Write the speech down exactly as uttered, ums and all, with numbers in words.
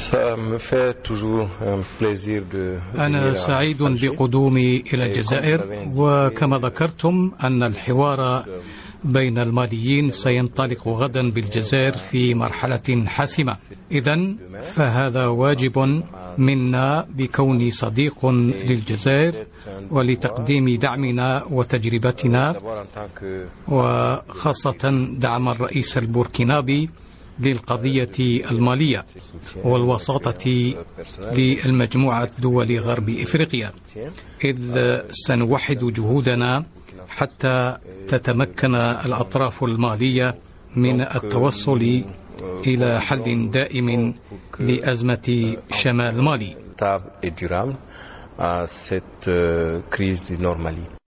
أنا سعيد بقدومي إلى الجزائر، وكما ذكرتم أن الحوار بين الماليين سينطلق غدا بالجزائر في مرحلة حاسمة. إذن فهذا واجب منا بكوني صديق للجزائر ولتقديم دعمنا وتجربتنا، وخاصة دعم الرئيس البوركينابي للقضية المالية والوساطة للمجموعة دول غرب إفريقيا، إذ سنوحد جهودنا حتى تتمكن الأطراف المالية من التوصل إلى حل دائم لأزمة شمال مالي.